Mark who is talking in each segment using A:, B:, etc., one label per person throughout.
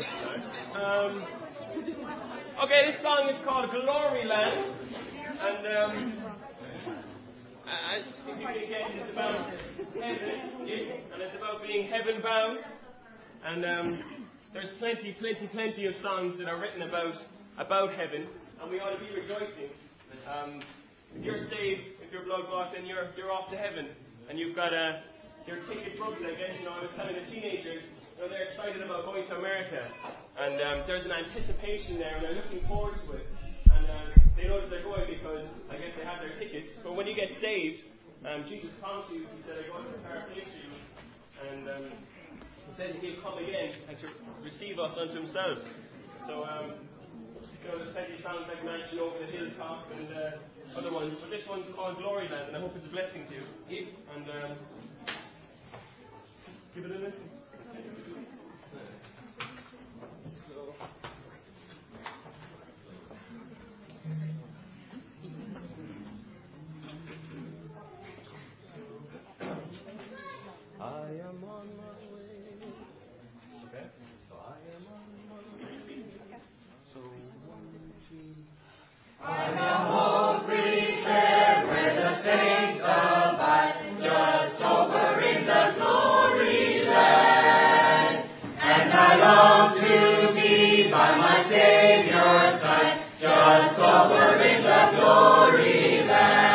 A: Okay, this song is called Glory Land, and as if you can guess, it's about heaven, and it's about being heaven bound. And there's plenty of songs that are written about heaven, and we ought to be rejoicing. If you're saved, if you're blood bought, then you're off to heaven, and you've got your ticket booked. I guess I was telling the teenagers. They're excited about going to America, and there's an anticipation there, and they're looking forward to it. And they know that they're going because I guess they have their tickets. But when you get saved, Jesus promised you, He said, "I'm going to prepare a place for you," and He says He'll come again and to receive us unto Himself. So there's plenty of songs I can mention, Over the Hilltop and other ones, but this one's called Glory Land, and I hope it's a blessing to you. And give it a listen. I am on my way. Okay. So I am on my way. So 1, 2.
B: I am home prepared where the saints abide, just over in the glory land. And I long to be by my Savior's side, just over in the glory land.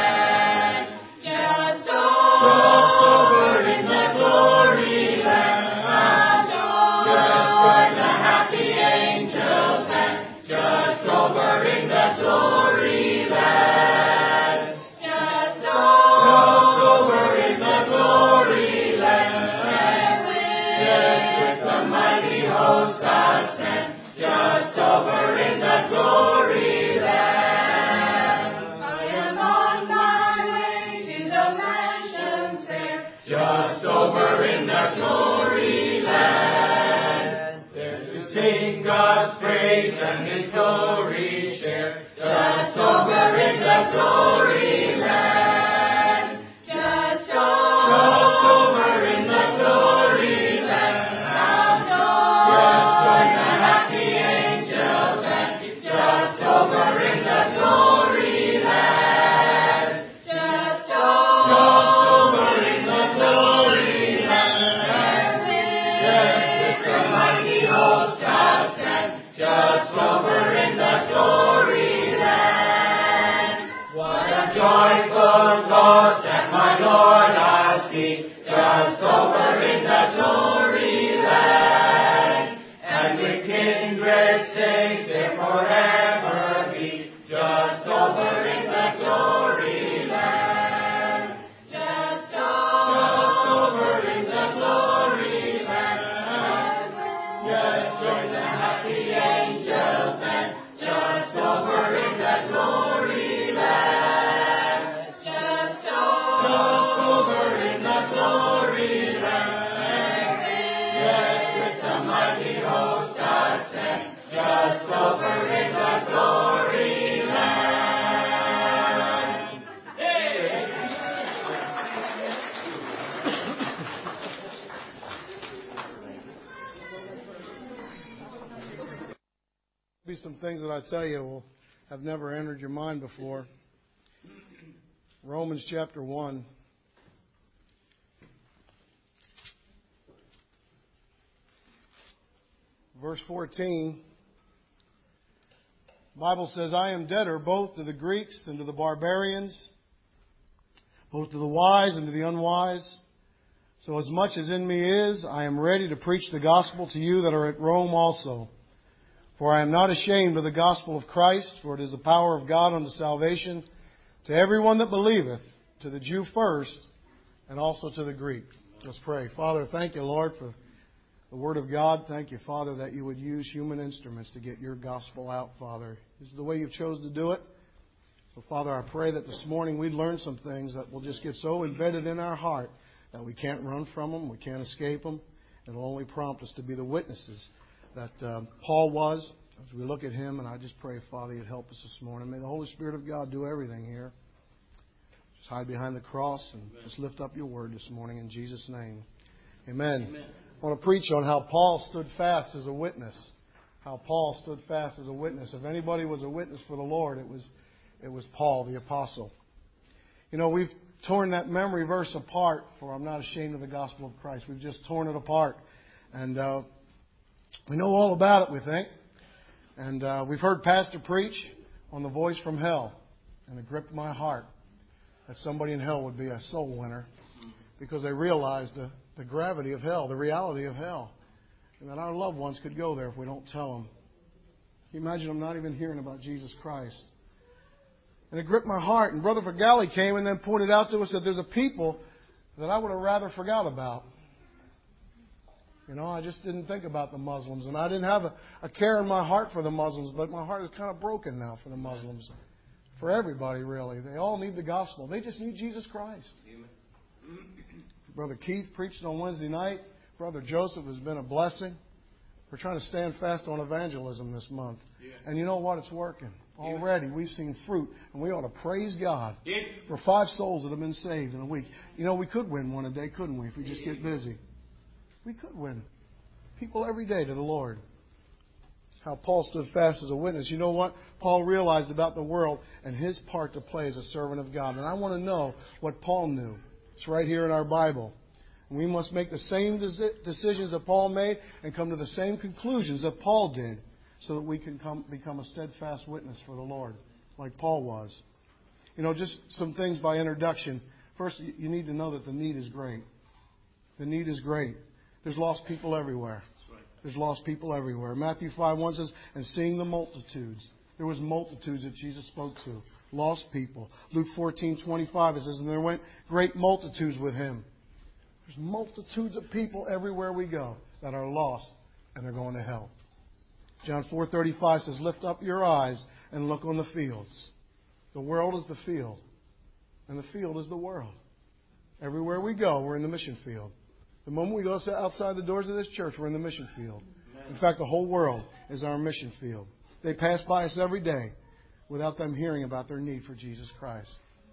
B: And His glory share, just over in the glory land. Just over in the glory land. Yes, join the happy angel band, just over in the glory land. Just over in the glory land. Yes, with the mighty host of stand, just over in the glory land. What a joyful thought that my Lord I'll see, just over in the glory land. And with kindred saints there forever be, just over in the glory land. Just over in the glory land. Yes, join the happy angel band, just over in the glory land. Just over in the glory land. Yes, with the mighty host ascend, just over in the glory land.
C: Be some things that I tell you will have never entered your mind before. Romans chapter 1. Verse 14. The Bible says, I am debtor both to the Greeks and to the barbarians, both to the wise and to the unwise. So as much as in me is, I am ready to preach the gospel to you that are at Rome also. For I am not ashamed of the gospel of Christ, for it is the power of God unto salvation to everyone that believeth, to the Jew first, and also to the Greek. Let's pray. Father, thank you, Lord, for the Word of God. Thank you, Father, that you would use human instruments to get your gospel out, Father. This is the way you've chosen to do it. So, Father, I pray that this morning we'd learn some things that will just get so embedded in our heart that we can't run from them, we can't escape them. It'll only prompt us to be the witnesses that Paul was as we look at him. And I just pray, Father, you'd help us this morning. May the Holy Spirit of God do everything here. Just hide behind the cross and just lift up your word this morning in Jesus' name. Amen. Amen. I want to preach on how Paul stood fast as a witness. How Paul stood fast as a witness. If anybody was a witness for the Lord, it was Paul, the apostle. You know, we've torn that memory verse apart, for I'm not ashamed of the gospel of Christ. We've just torn it apart. And we know all about it, we think. And we've heard Pastor preach on the voice from hell. And it gripped my heart that somebody in hell would be a soul winner because they realized the gravity of hell, the reality of hell. And that our loved ones could go there if we don't tell them. Can you imagine them not even hearing about Jesus Christ? And it gripped my heart. And Brother Vergali came and then pointed out to us that there's a people that I would have rather forgot about. You know, I just didn't think about the Muslims. And I didn't have a care in my heart for the Muslims. But my heart is kind of broken now for the Muslims. For everybody, really. They all need the gospel. They just need Jesus Christ. Amen. Brother Keith preached on Wednesday night. Brother Joseph has been a blessing. We're trying to stand fast on evangelism this month. Yeah. And you know what? It's working. Already we've seen fruit. And we ought to praise God for 5 souls that have been saved in a week. You know, we could win one a day, couldn't we, if we just get busy? We could win people every day to the Lord. That's how Paul stood fast as a witness. You know what? Paul realized about the world and his part to play as a servant of God. And I want to know what Paul knew. It's right here in our Bible. And we must make the same decisions that Paul made and come to the same conclusions that Paul did so that we can become a steadfast witness for the Lord, like Paul was. You know, just some things by introduction. First, you need to know that the need is great. The need is great. There's lost people everywhere. There's lost people everywhere. Matthew 5:1 says, and seeing the multitudes. There was multitudes that Jesus spoke to. Lost people. Luke 14:25 it says, and there went great multitudes with him. There's multitudes of people everywhere we go that are lost and they're going to hell. John 4:35 says, lift up your eyes and look on the fields. The world is the field. And the field is the world. Everywhere we go, we're in the mission field. The moment we go outside the doors of this church, we're in the mission field. In fact, the whole world is our mission field. They pass by us every day without them hearing about their need for Jesus Christ.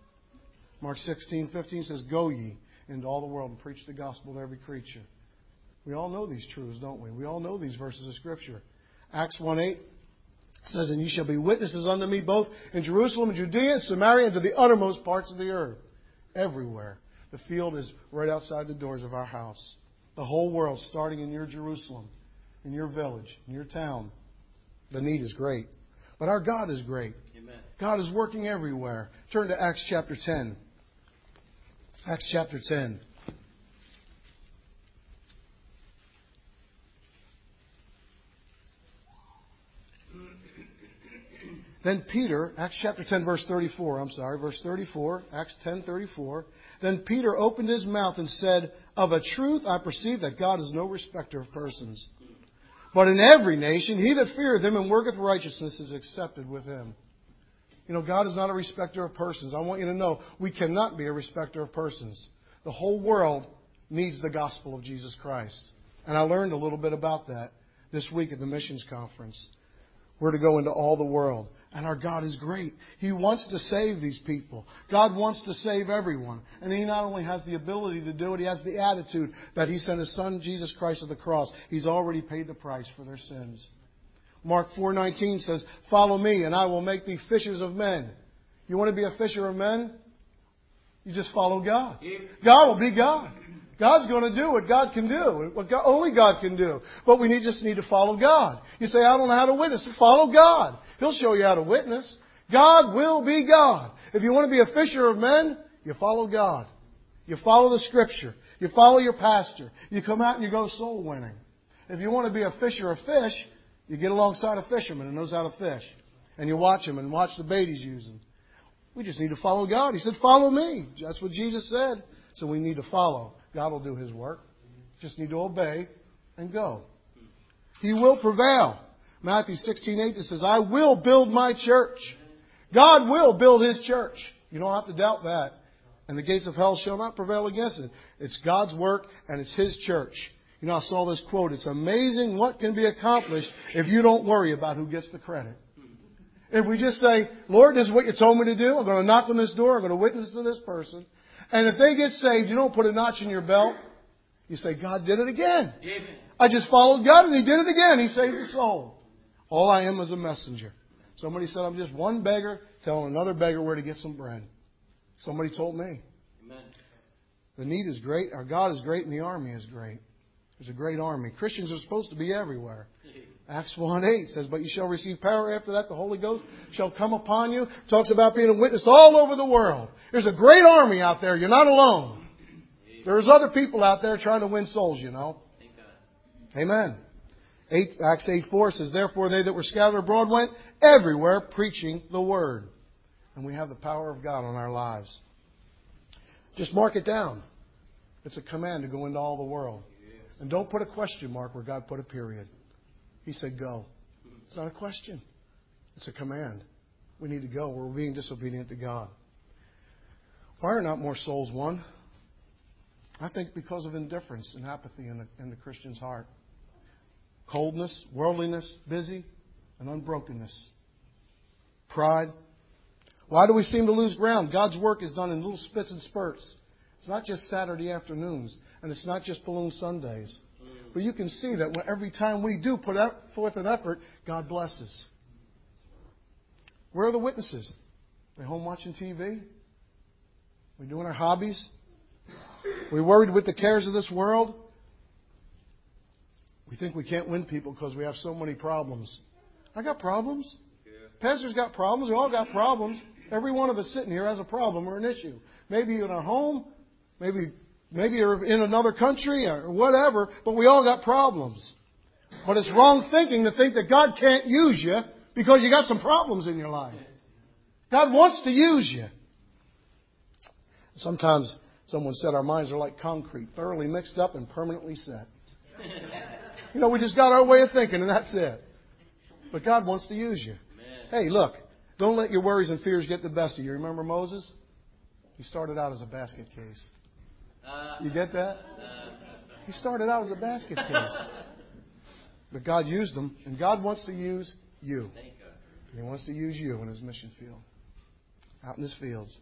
C: Mark 16:15 says, go ye into all the world and preach the gospel to every creature. We all know these truths, don't we? We all know these verses of Scripture. Acts 1:8 says, and ye shall be witnesses unto me both in Jerusalem and Judea and Samaria and to the uttermost parts of the earth. Everywhere. The field is right outside the doors of our house. The whole world, starting in your Jerusalem, in your village, in your town. The need is great. But our God is great. Amen. God is working everywhere. Turn to Acts chapter 10. Acts chapter 10. Then Peter, Acts chapter 10, verse 34, verse 34, Acts 10:34. Then Peter opened his mouth and said, of a truth I perceive that God is no respecter of persons. But in every nation, he that feareth him and worketh righteousness is accepted with him. You know, God is not a respecter of persons. I want you to know, we cannot be a respecter of persons. The whole world needs the gospel of Jesus Christ. And I learned a little bit about that this week at the missions conference. We're to go into all the world. And our God is great. He wants to save these people. God wants to save everyone. And He not only has the ability to do it, He has the attitude that He sent His Son, Jesus Christ, to the cross. He's already paid the price for their sins. Mark 4:19 says, follow me and I will make thee fishers of men. You want to be a fisher of men? You just follow God. God will be God. God's going to do what God can do, what only God can do. But we just need to follow God. You say, I don't know how to witness. Follow God. He'll show you how to witness. God will be God. If you want to be a fisher of men, you follow God. You follow the Scripture. You follow your pastor. You come out and you go soul winning. If you want to be a fisher of fish, you get alongside a fisherman who knows how to fish. And you watch him and watch the bait he's using. We just need to follow God. He said, follow me. That's what Jesus said. So we need to follow. God will do His work. Just need to obey and go. He will prevail. Matthew 16:8 it says, I will build my church. God will build His church. You don't have to doubt that. And the gates of hell shall not prevail against it. It's God's work and it's His church. You know, I saw this quote. It's amazing what can be accomplished if you don't worry about who gets the credit. If we just say, Lord, this is what you told me to do. I'm going to knock on this door. I'm going to witness to this person. And if they get saved, you don't put a notch in your belt. You say, God did it again.
A: Amen.
C: I just followed God and He did it again. He saved the soul. All I am is a messenger. Somebody said, I'm just one beggar telling another beggar where to get some bread. Somebody told me.
A: Amen.
C: The need is great. Our God is great and the army is great. There's a great army. Christians are supposed to be everywhere. Acts 1:8 says, but you shall receive power after that. The Holy Ghost shall come upon you. Talks about being a witness all over the world. There's a great army out there. You're not alone. There's other people out there trying to win souls, you know. Amen. Acts 8:4 says, therefore they that were scattered abroad went everywhere preaching the word. And we have the power of God on our lives. Just mark it down. It's a command to go into all the world. And don't put a question mark where God put a period. He said go. It's not a question. It's a command. We need to go. We're being disobedient to God. Why are not more souls won? I think because of indifference and apathy in the Christian's heart. Coldness, worldliness, busy, and unbrokenness. Pride. Why do we seem to lose ground? God's work is done in little spits and spurts. It's not just Saturday afternoons, and it's not just Balloon Sundays. But you can see that every time we do put forth an effort, God blesses. Where are the witnesses? Are they home watching TV? Are we doing our hobbies? Are we worried with the cares of this world? We think we can't win people because we have so many problems. I got problems. Pastor's got problems. We all got problems. Every one of us sitting here has a problem or an issue. Maybe in our home. Maybe you're in another country or whatever. But we all got problems. But it's wrong thinking to think that God can't use you because you got some problems in your life. God wants to use you. Sometimes someone said our minds are like concrete, thoroughly mixed up and permanently set. You know, we just got our way of thinking and that's it. But God wants to use you. Hey, look, don't let your worries and fears get the best of you. Remember Moses? He started out as a basket case. You get that? He started out as a basket case. But God used him, and God wants to use you. He wants to use you in His mission field, out in His fields.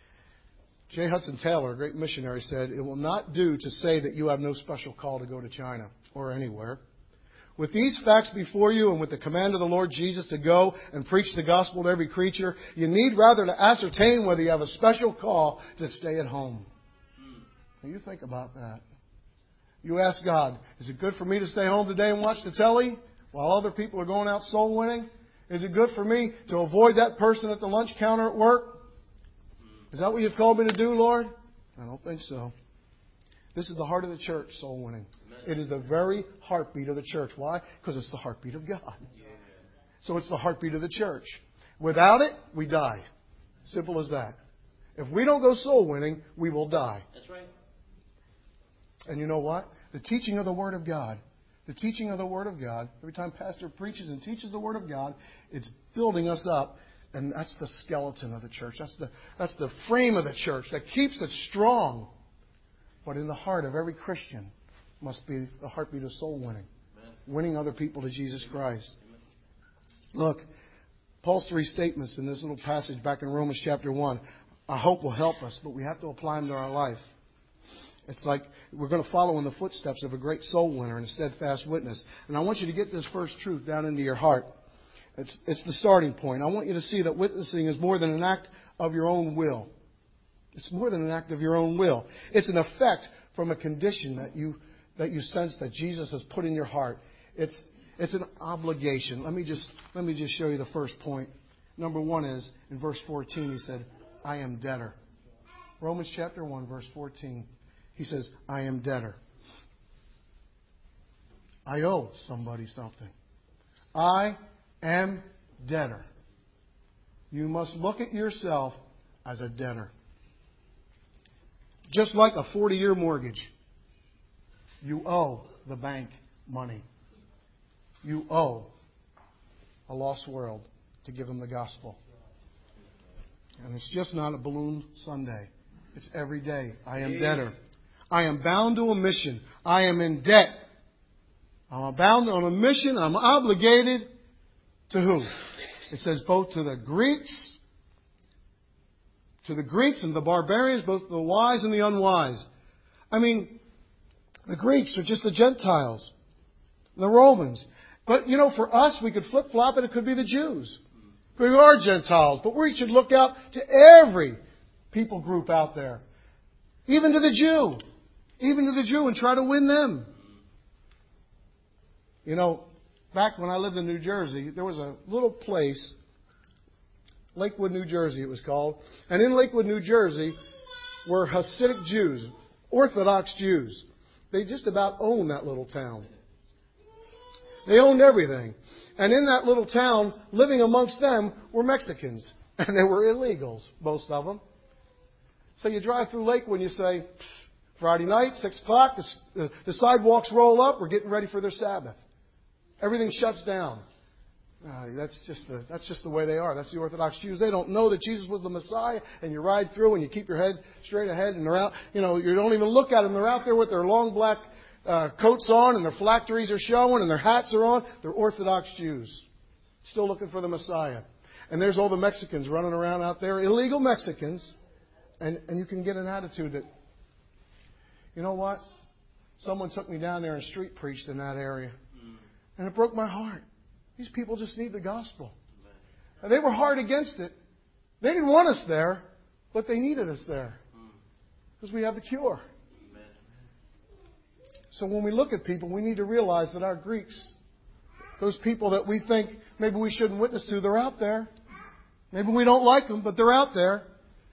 C: J. Hudson Taylor, a great missionary, said, it will not do to say that you have no special call to go to China or anywhere. With these facts before you and with the command of the Lord Jesus to go and preach the gospel to every creature, you need rather to ascertain whether you have a special call to stay at home. Now you think about that. You ask God, is it good for me to stay home today and watch the telly while other people are going out soul winning? Is it good for me to avoid that person at the lunch counter at work? Is that what you've called me to do, Lord? I don't think so. This is the heart of the church, soul winning. It is the very heartbeat of the church. Why? Because it's the heartbeat of God. So it's the heartbeat of the church. Without it, we die. Simple as that. If we don't go soul winning, we will die.
A: That's right.
C: And you know what? The teaching of the Word of God. The teaching of the Word of God. Every time pastor preaches and teaches the Word of God, it's building us up. And that's the skeleton of the church. That's the frame of the church that keeps it strong. But in the heart of every Christian must be the heartbeat of soul winning. Amen. Winning other people to Jesus Christ. Amen. Look, Paul's 3 statements in this little passage back in Romans chapter 1, I hope will help us, but we have to apply them to our life. It's like we're going to follow in the footsteps of a great soul winner and a steadfast witness. And I want you to get this first truth down into your heart. It's the starting point. I want you to see that witnessing is more than an act of your own will. It's more than an act of your own will. It's an effect from a condition that you sense that Jesus has put in your heart. It's an obligation. Let me just show you the first point. Number 1 is in verse 14. He said, "I am debtor." Romans chapter 1, verse 14. He says, "I am debtor." I owe somebody something. I am debtor. You must look at yourself as a debtor. Just like a 40-year mortgage, you owe the bank money. You owe a lost world to give them the gospel. And it's just not a Balloon Sunday. It's every day. I am debtor. I am bound to a mission. I am in debt. I'm bound on a mission. I'm obligated to who? It says both to the Greeks and the barbarians, both the wise and the unwise. I mean, The Greeks are just the Gentiles. The Romans. But, for us, we could flip-flop it. It could be the Jews. We are Gentiles. But we should look out to every people group out there. Even to the Jew. Even to the Jew, and try to win them. Back when I lived in New Jersey, there was a little place, Lakewood, New Jersey it was called. And in Lakewood, New Jersey were Hasidic Jews, Orthodox Jews. They just about owned that little town. They owned everything. And in that little town, living amongst them were Mexicans. And they were illegals, most of them. So you drive through Lakewood and you say, Friday night, 6 o'clock, the sidewalks roll up, we're getting ready for their Sabbath. Everything shuts down. That's just the way they are. That's the Orthodox Jews. They don't know that Jesus was the Messiah, and you ride through and you keep your head straight ahead, and they're out. You don't even look at them. They're out there with their long black coats on, and their phylacteries are showing, and their hats are on. They're Orthodox Jews, still looking for the Messiah. And there's all the Mexicans running around out there, illegal Mexicans, and you can get an attitude that, you know what? Someone took me down there and street preached in that area, and it broke my heart. These people just need the gospel. And they were hard against it. They didn't want us there, but they needed us there. Because we have the cure. So when we look at people, we need to realize that our Greeks, those people that we think maybe we shouldn't witness to, they're out there. Maybe we don't like them, but they're out there.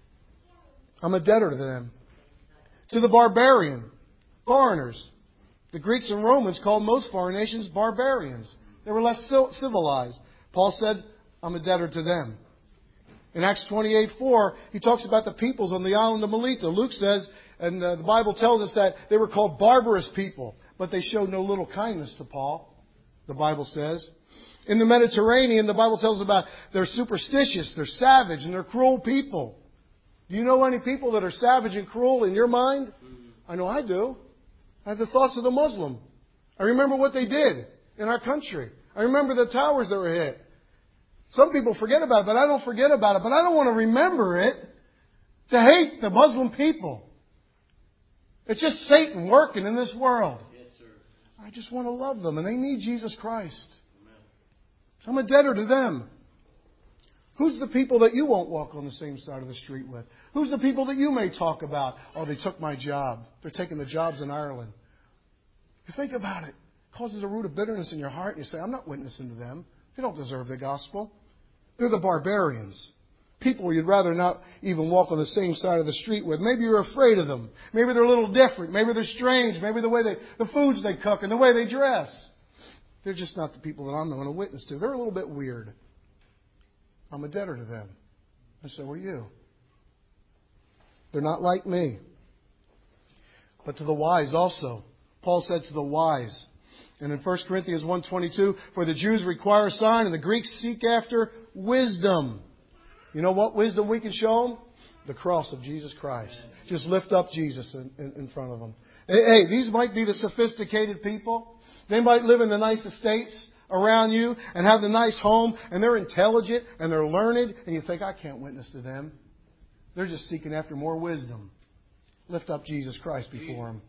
C: I'm a debtor to them. To the barbarian, foreigners. The Greeks and Romans called most foreign nations barbarians. They were less civilized. Paul said, I'm a debtor to them. In Acts 28:4, he talks about the peoples on the island of Melita. Luke says, and the Bible tells us that they were called barbarous people, but they showed no little kindness to Paul, the Bible says. In the Mediterranean, the Bible tells us about they're superstitious, they're savage, and they're cruel people. Do you know any people that are savage and cruel in your mind? I know I do. I have the thoughts of the Muslim. I remember what they did in our country. I remember the towers that were hit. Some people forget about it, but I don't forget about it. But I don't want to remember it to hate the Muslim people. It's just Satan working in this world.
A: Yes, sir.
C: I just want to love them, and they need Jesus Christ. I'm a debtor to them. Who's the people that you won't walk on the same side of the street with? Who's the people that you may talk about? Oh, they took my job. They're taking the jobs in Ireland. You think about it. It causes a root of bitterness in your heart. And you say, I'm not witnessing to them. They don't deserve the gospel. They're the barbarians. People you'd rather not even walk on the same side of the street with. Maybe you're afraid of them. Maybe they're a little different. Maybe they're strange. Maybe the foods they cook and the way they dress. They're just not the people that I'm going to witness to. They're a little bit weird. I'm a debtor to them. And so are you. They're not like me. But to the wise also. Paul said to the wise. And in 1 Corinthians 1:22, for the Jews require a sign and the Greeks seek after wisdom. You know what wisdom we can show them? The cross of Jesus Christ. Just lift up Jesus in front of them. Hey, these might be the sophisticated people. They might live in the nice estates around you and have the nice home, and they're intelligent and they're learned, and you think, I can't witness to them. They're just seeking after more wisdom. Lift up Jesus Christ before them.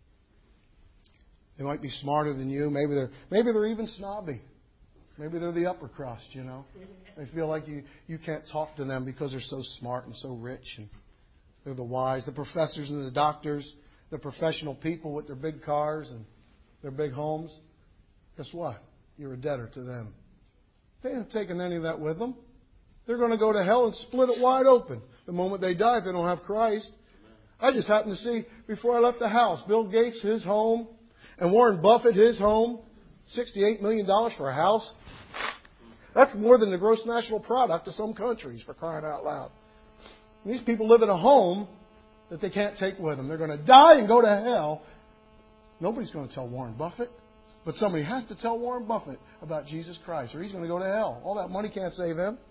C: They might be smarter than you. Maybe they're even snobby. Maybe they're the upper crust, you know. They feel like you can't talk to them because they're so smart and so rich. And they're the wise, the professors and the doctors, the professional people with their big cars and their big homes. Guess what? You're a debtor to them. They ain't taking any of that with them. They're going to go to hell and split it wide open the moment they die if they don't have Christ. I just happened to see, before I left the house, Bill Gates, his home, and Warren Buffett, his home, $68 million for a house. That's more than the gross national product of some countries, for crying out loud. And these people live in a home that they can't take with them. They're going to die and go to hell. Nobody's going to tell Warren Buffett. But somebody has to tell Warren Buffett about Jesus Christ, or he's going to go to hell. All that money can't save him.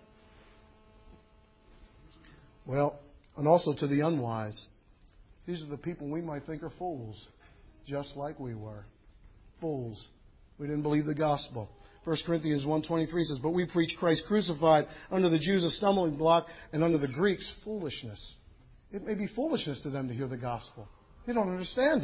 C: Well, and also to the unwise. These are the people we might think are fools, just like we were. Fools. We didn't believe the gospel. 1 Corinthians 1:23 says, but we preach Christ crucified, unto the Jews a stumbling block, and unto the Greeks foolishness. It may be foolishness to them to hear the gospel. They don't understand it.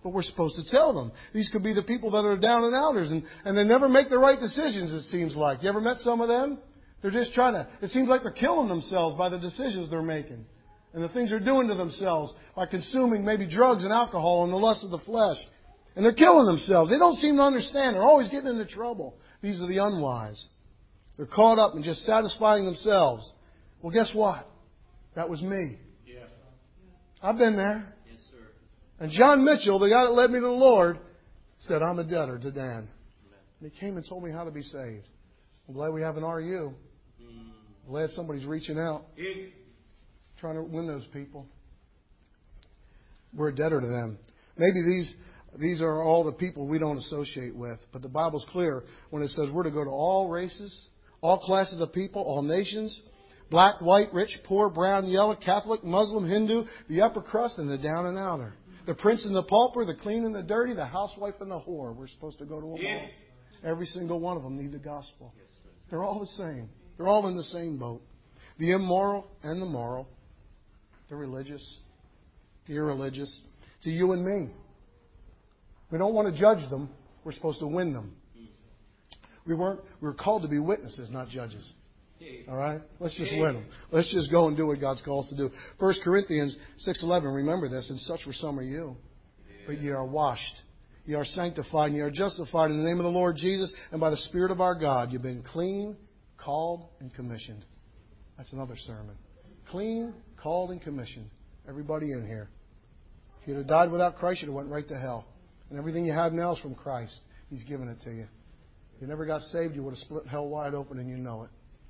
C: But we're supposed to tell them. These could be the people that are down and outers, and they never make the right decisions, it seems like. You ever met some of them? They're just it seems like they're killing themselves by the decisions they're making. And the things they're doing to themselves by consuming maybe drugs and alcohol and the lust of the flesh. And they're killing themselves. They don't seem to understand. They're always getting into trouble. These are the unwise. They're caught up in just satisfying themselves. Well, guess what? That was me.
A: Yeah.
C: I've been there.
A: Yes, sir.
C: And John Mitchell, the guy that led me to the Lord, said, I'm a debtor to Dan. And he came and told me how to be saved. I'm glad we have an RU. I'm glad somebody's reaching out, trying to win those people. We're a debtor to them. Maybe these are all the people we don't associate with. But the Bible's clear when it says we're to go to all races, all classes of people, all nations, black, white, rich, poor, brown, yellow, Catholic, Muslim, Hindu, the upper crust and the down and outer. The prince and the pauper, the clean and the dirty, the housewife and the whore. We're supposed to go to them all. Every single one of them need the gospel. They're all the same. They're all in the same boat. The immoral and the moral. The religious, the irreligious. To you and me. We don't want to judge them. We're supposed to win them. We were called to be witnesses, not judges. All right? Let's just win them. Let's just go and do what God's called us to do. 1 Corinthians 6:11. Remember this, and such were some of you. But ye are washed. Ye are sanctified, and ye are justified in the name of the Lord Jesus and by the Spirit of our God. You've been clean, called, and commissioned. That's another sermon. Clean, called, and commissioned. Everybody in here. If you'd have died without Christ, you'd have went right to hell. And everything you have now is from Christ. He's given it to you. If you never got saved, you would have split hell wide open, and you know it.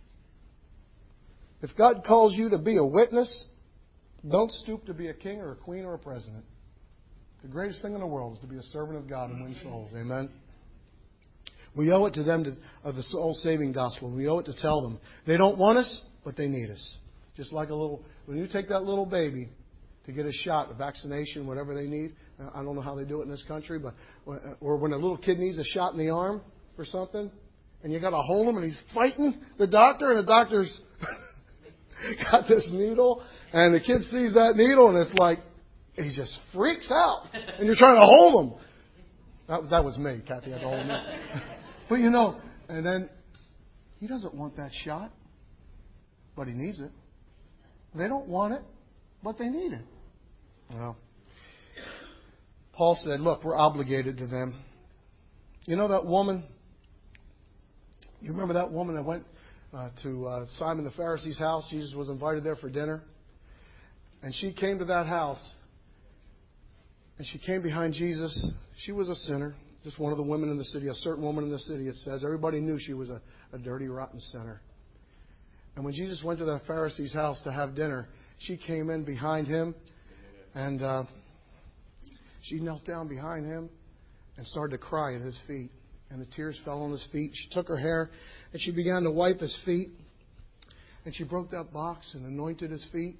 C: If God calls you to be a witness, don't stoop to be a king or a queen or a president. The greatest thing in the world is to be a servant of God and win souls. Amen? We owe it to them of the soul-saving gospel. We owe it to tell them. They don't want us, but they need us. Just like when you take that little baby to get a shot, a vaccination, whatever they need. I don't know how they do it in this country, but or when a little kid needs a shot in the arm for something, and you got to hold him, and he's fighting the doctor, and the doctor's got this needle, and the kid sees that needle, and it's like he just freaks out, and you're trying to hold him. That was me. Kathy had to hold me. But and then he doesn't want that shot, but he needs it. They don't want it, but they need it. Well, Paul said, look, we're obligated to them. You know that woman? You remember that woman that went to Simon the Pharisee's house? Jesus was invited there for dinner. And she came to that house. And she came behind Jesus. She was a sinner. Just one of the women in the city. A certain woman in the city, it says. Everybody knew she was a dirty, rotten sinner. And when Jesus went to that Pharisee's house to have dinner, she came in behind him. And she knelt down behind him and started to cry at his feet. And the tears fell on his feet. She took her hair and she began to wipe his feet. And she broke that box and anointed his feet.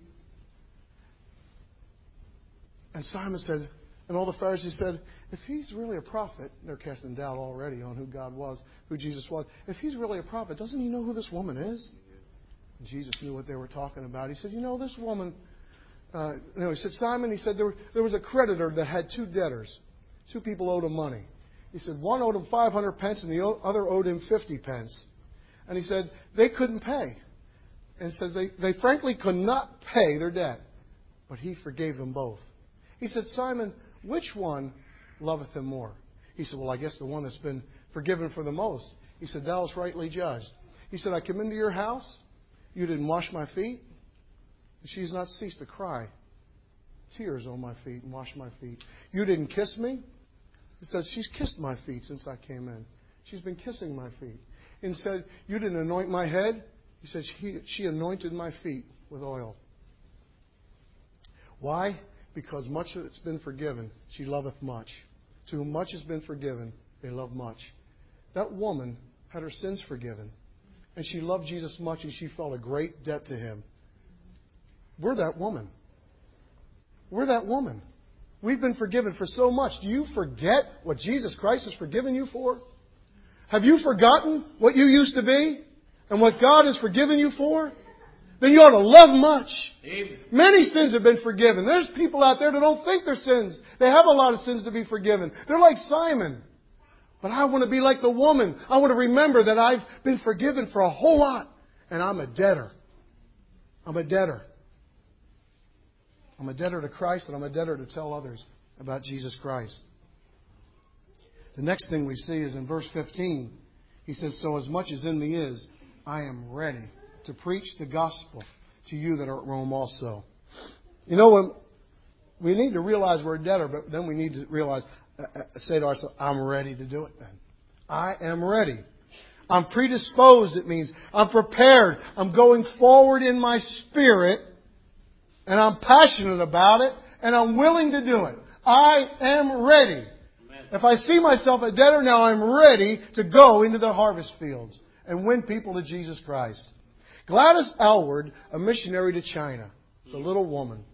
C: And Simon said, and all the Pharisees said, if he's really a prophet, they're casting doubt already on who God was, who Jesus was. If he's really a prophet, doesn't he know who this woman is? And Jesus knew what they were talking about. He said, this woman, he said, Simon, he said, there was a creditor that had two debtors. Two people owed him money. He said, one owed him 500 pence and the other owed him 50 pence. And he said, they couldn't pay. And he says, they frankly could not pay their debt. But he forgave them both. He said, Simon, which one loveth him more? He said, well, I guess the one that's been forgiven for the most. He said, thou hast rightly judged. He said, I come into your house. You didn't wash my feet. And she's not ceased to cry tears on my feet and wash my feet. You didn't kiss me. He says, she's kissed my feet since I came in. She's been kissing my feet. And said, you didn't anoint my head. He said, she anointed my feet with oil. Why? Because much that's been forgiven, she loveth much. To whom much has been forgiven, they love much. That woman had her sins forgiven. And she loved Jesus much, and she felt a great debt to him. We're that woman. We're that woman. We've been forgiven for so much. Do you forget what Jesus Christ has forgiven you for? Have you forgotten what you used to be and what God has forgiven you for? then you ought to love much.
A: Amen.
C: Many sins have been forgiven. There's people out there that don't think they're sins. They have a lot of sins to be forgiven. They're like Simon. But I want to be like the woman. I want to remember that I've been forgiven for a whole lot. And I'm a debtor. I'm a debtor. I'm a debtor to Christ, and I'm a debtor to tell others about Jesus Christ. The next thing we see is in verse 15. He says, so as much as in me is, I am ready to preach the gospel to you that are at Rome also. You know, we need to realize we're a debtor, but then we need to realize, say to ourselves, I'm ready to do it then. I am ready. I'm predisposed, it means. I'm prepared. I'm going forward in my spirit, and I'm passionate about it, and I'm willing to do it. I am ready. Amen. If I see myself a debtor now, I'm ready to go into the harvest fields and win people to Jesus Christ. Gladys Aylward, a missionary to China, the little woman.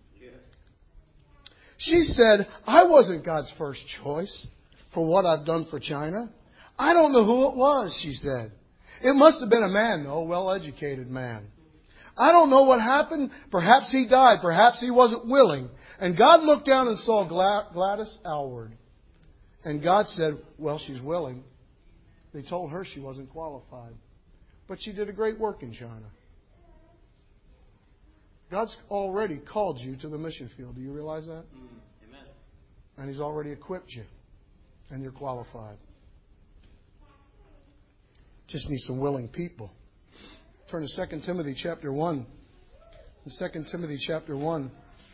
C: She said, I wasn't God's first choice for what I've done for China. I don't know who it was, she said. It must have been a man, though, a well-educated man. I don't know what happened. Perhaps he died. Perhaps he wasn't willing. And God looked down and saw Gladys Aylward. And God said, well, she's willing. They told her she wasn't qualified. But she did a great work in China. God's already called you to the mission field. Do you realize that?
A: Amen.
C: And He's already equipped you. And you're qualified. Just need some willing people. Turn to 2 Timothy chapter 1. In 2 Timothy chapter 1.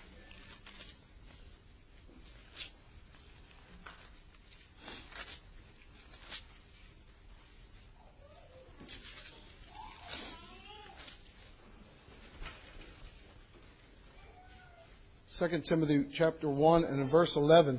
C: Second Timothy chapter 1 and in verse 11,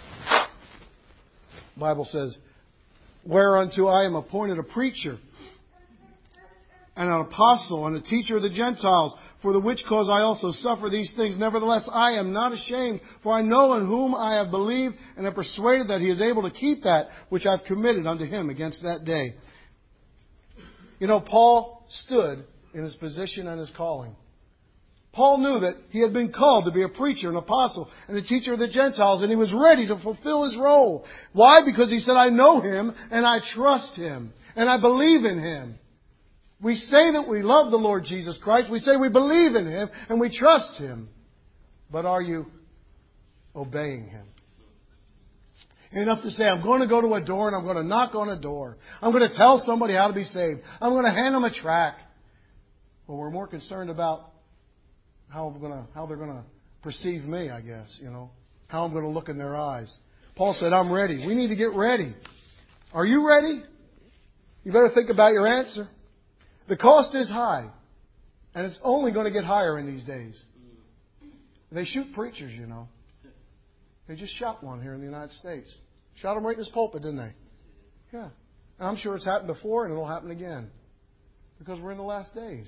C: the Bible says, whereunto I am appointed a preacher and an apostle and a teacher of the Gentiles, for the which cause I also suffer these things. Nevertheless, I am not ashamed, for I know in whom I have believed, and am persuaded that He is able to keep that which I've committed unto Him against that day. You know, Paul stood in his position and his calling. Paul knew that he had been called to be a preacher, an apostle, and a teacher of the Gentiles, and he was ready to fulfill his role. Why? Because he said, I know Him, and I trust Him, and I believe in Him. We say that we love the Lord Jesus Christ. We say we believe in Him, and we trust Him. But are you obeying Him? Enough to say, I'm going to go to a door, and I'm going to knock on a door. I'm going to tell somebody how to be saved. I'm going to hand them a tract. Well, we're more concerned about how they're going to perceive me, I guess, you know. How I'm going to look in their eyes. Paul said, I'm ready. We need to get ready. Are you ready? You better think about your answer. The cost is high. And it's only going to get higher in these days. They shoot preachers, you know. They just shot one here in the United States. Shot him right in his pulpit, didn't they? Yeah. And I'm sure it's happened before and it'll happen again. Because we're in the last days.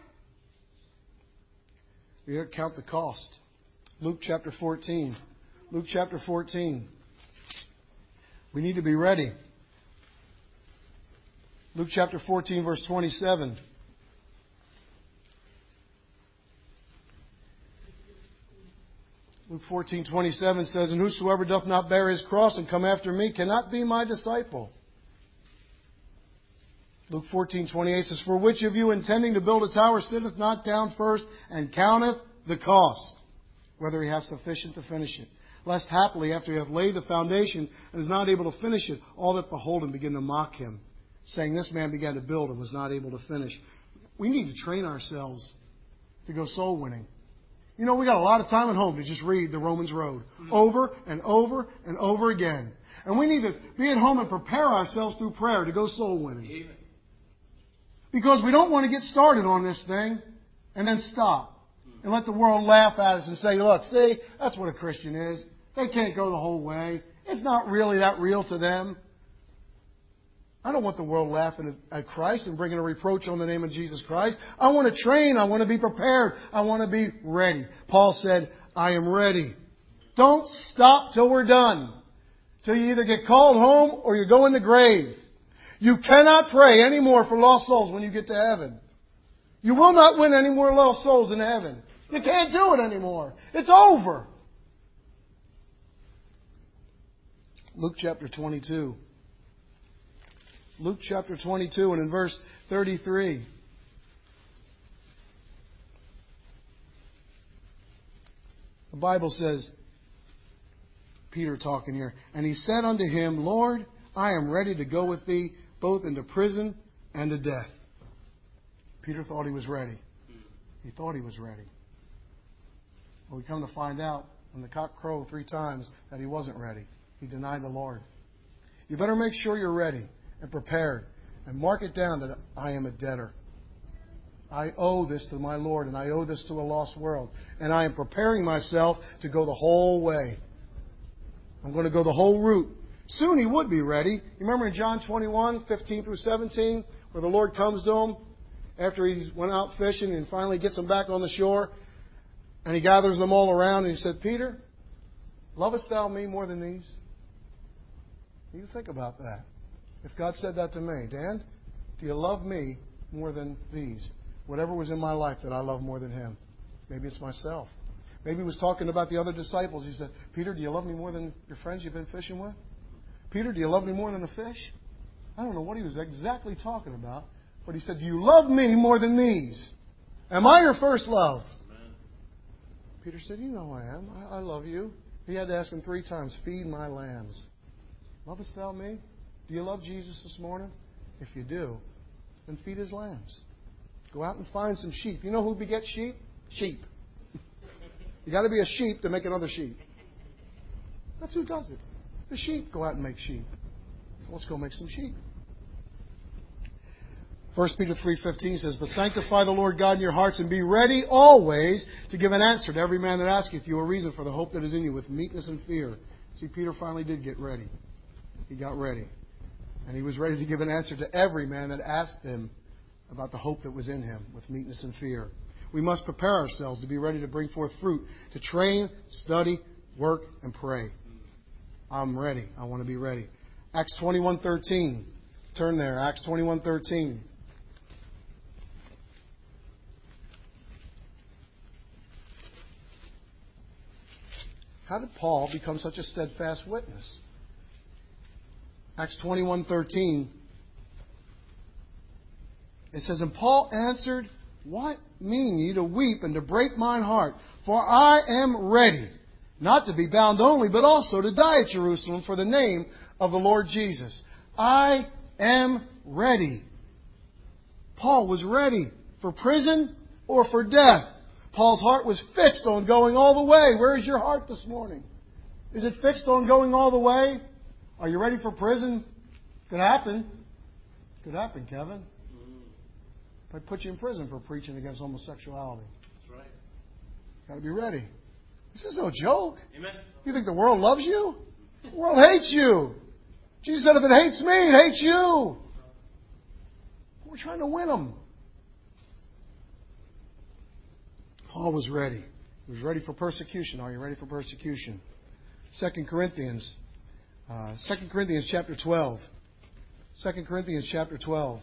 C: We got to count the cost. Luke chapter 14. Luke chapter 14. We need to be ready. Luke chapter 14, verse 27. Luke 14:27 says, and whosoever doth not bear his cross and come after me cannot be my disciple. Luke 14:28 says, for which of you intending to build a tower sitteth not down first and counteth the cost, whether he hath sufficient to finish it? Lest haply after he hath laid the foundation and is not able to finish it, all that behold him begin to mock him, saying, this man began to build and was not able to finish. We need to train ourselves to go soul winning. You know, we got a lot of time at home to just read the Romans Road over and over and over again. And we need to be at home and prepare ourselves through prayer to go soul winning.
A: Amen.
C: Because we don't want to get started on this thing and then stop and let the world laugh at us and say, look, see, that's what a Christian is. They can't go the whole way. It's not really that real to them. I don't want the world laughing at Christ and bringing a reproach on the name of Jesus Christ. I want to train. I want to be prepared. I want to be ready. Paul said, I am ready. Don't stop till we're done. Till you either get called home or you go in the grave. You cannot pray anymore for lost souls when you get to heaven. You will not win any more lost souls in heaven. You can't do it anymore. It's over. Luke chapter 22. Luke chapter 22 and in verse 33. The Bible says, Peter talking here, and he said unto him, Lord, I am ready to go with thee both into prison and to death. Peter thought he was ready. He thought he was ready. Well, we come to find out when the cock crowed 3 times that he wasn't ready. He denied the Lord. You better make sure you're ready and prepared and mark it down that I am a debtor. I owe this to my Lord, and I owe this to a lost world. And I am preparing myself to go the whole way. I'm going to go the whole route. Soon he would be ready. You remember in John 21, 15 through 17, where the Lord comes to him after he went out fishing and finally gets them back on the shore, and he gathers them all around, and he said, Peter, lovest thou me more than these? You think about that. If God said that to me, Dan, do you love me more than these? Whatever was in my life that I love more than him. Maybe it's myself. Maybe he was talking about the other disciples. He said, Peter, do you love me more than your friends you've been fishing with? Peter, do you love me more than a fish? I don't know what he was exactly talking about, but he said, do you love me more than these? Am I your first love? Amen. Peter said, you know I am. I love you. He had to ask him 3 times, feed my lambs. Lovest thou me? Do you love Jesus this morning? If you do, then feed his lambs. Go out and find some sheep. You know who begets sheep? Sheep. You got to be a sheep to make another sheep. That's who does it. The sheep go out and make sheep. So let's go make some sheep. 1 Peter 3:15 says, But sanctify the Lord God in your hearts, and be ready always to give an answer to every man that asketh you a reason for the hope that is in you with meekness and fear. See, Peter finally did get ready. He got ready. And he was ready to give an answer to every man that asked him about the hope that was in him with meekness and fear. We must prepare ourselves to be ready to bring forth fruit, to train, study, work, and pray. I'm ready. I want to be ready. Acts 21:13. Turn there. Acts 21:13. How did Paul become such a steadfast witness? Acts 21:13. It says, And Paul answered, What mean ye to weep and to break mine heart? For I am ready, not to be bound only, but also to die at Jerusalem for the name of the Lord Jesus. I am ready. Paul was ready for prison or for death. Paul's heart was fixed on going all the way. Where is your heart this morning? Is it fixed on going all the way? Are you ready for prison? Could happen. Could happen, Kevin. If I put you in prison for preaching against homosexuality.
A: That's right.
C: Got to be ready. This is no joke.
A: Amen.
C: You think the world loves you? The world hates you. Jesus said, if it hates me, it hates you. We're trying to win them. Paul was ready. He was ready for persecution. Are you ready for persecution? 2 Corinthians chapter 12. 2 Corinthians chapter 12.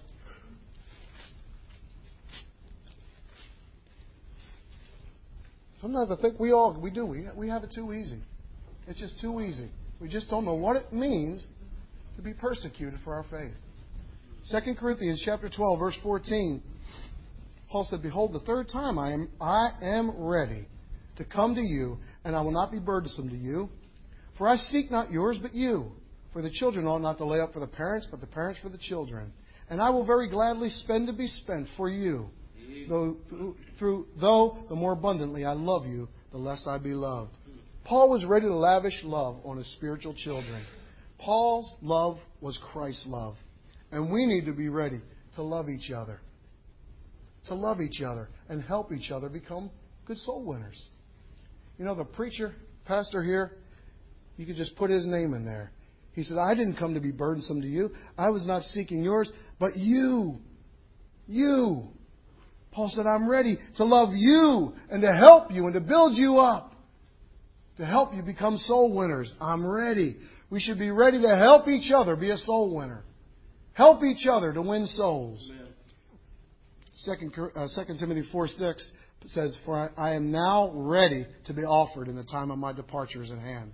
C: Sometimes I think we have it too easy. It's just too easy. We just don't know what it means to be persecuted for our faith. 2 Corinthians chapter 12, verse 14. Paul said, Behold, the third time I am ready to come to you, and I will not be burdensome to you. For I seek not yours, but you. For the children ought not to lay up for the parents, but the parents for the children. And I will very gladly spend to be spent for you. Though the more abundantly I love you, the less I be loved. Paul was ready to lavish love on his spiritual children. Paul's love was Christ's love. And we need to be ready to love each other. To love each other and help each other become good soul winners. You know, the preacher, pastor here, you could just put his name in there. He said, I didn't come to be burdensome to you. I was not seeking yours, but you. You. Paul said, I'm ready to love you and to help you and to build you up. To help you become soul winners. I'm ready. We should be ready to help each other be a soul winner. Help each other to win souls. Amen. 2 Timothy 4:6 says, "For I am now ready to be offered, and the time of my departure is at hand."